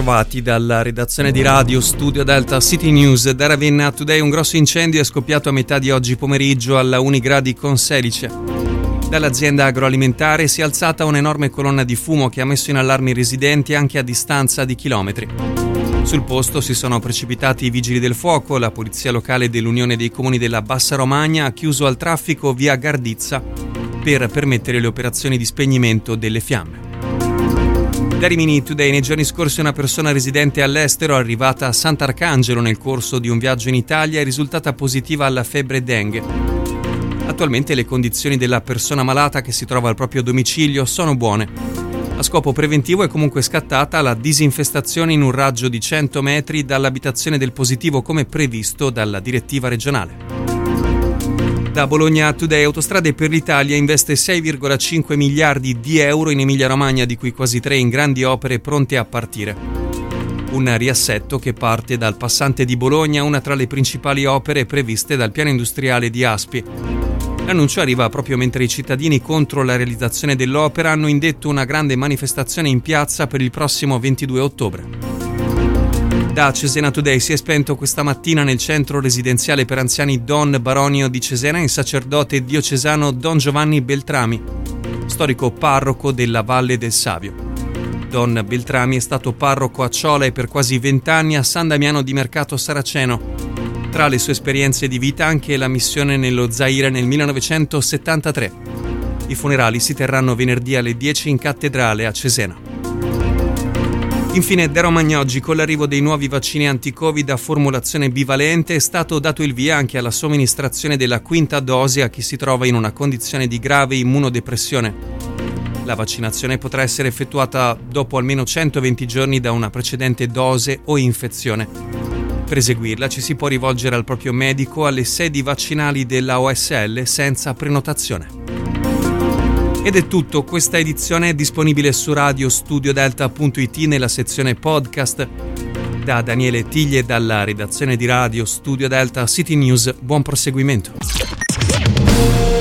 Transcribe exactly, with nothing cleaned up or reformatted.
bentrovati dalla redazione di Radio Studio Delta City News. Da Ravenna Today un grosso incendio è scoppiato a metà di oggi pomeriggio alla Unigradi Conselice. Dall'azienda agroalimentare si è alzata un'enorme colonna di fumo che ha messo in allarme i residenti anche a distanza di chilometri. Sul posto si sono precipitati i vigili del fuoco, la polizia locale dell'Unione dei Comuni della Bassa Romagna ha chiuso al traffico via Gardizza per permettere le operazioni di spegnimento delle fiamme. Da Rimini Today, nei giorni scorsi una persona residente all'estero arrivata a Sant'Arcangelo nel corso di un viaggio in Italia è risultata positiva alla febbre dengue. Attualmente le condizioni della persona malata che si trova al proprio domicilio sono buone. A scopo preventivo è comunque scattata la disinfestazione in un raggio di cento metri dall'abitazione del positivo come previsto dalla direttiva regionale. Da Bologna Today, Autostrade per l'Italia investe sei virgola cinque miliardi di euro in Emilia-Romagna, di cui quasi tre in grandi opere pronte a partire. Un riassetto che parte dal passante di Bologna, una tra le principali opere previste dal piano industriale di Aspi. L'annuncio arriva proprio mentre i cittadini contro la realizzazione dell'opera hanno indetto una grande manifestazione in piazza per il prossimo ventidue ottobre. Da Cesena Today si è spento questa mattina nel centro residenziale per anziani Don Baronio di Cesena il sacerdote diocesano Don Giovanni Beltrami, storico parroco della Valle del Savio. Don Beltrami è stato parroco a Ciola e per quasi vent'anni a San Damiano di Mercato Saraceno. Tra le sue esperienze di vita anche la missione nello Zaire nel millenovecentosettantatré. I funerali si terranno venerdì alle dieci in cattedrale a Cesena. Infine, da Romagna oggi, con l'arrivo dei nuovi vaccini anti-Covid a formulazione bivalente, è stato dato il via anche alla somministrazione della quinta dose a chi si trova in una condizione di grave immunodepressione. La vaccinazione potrà essere effettuata dopo almeno centoventi giorni da una precedente dose o infezione. Per eseguirla ci si può rivolgere al proprio medico alle sedi vaccinali della O S L senza prenotazione. Ed è tutto, questa edizione è disponibile su radiostudiodelta punto it nella sezione podcast. Da Daniele Tiglie dalla redazione di Radio Studio Delta City News, buon proseguimento.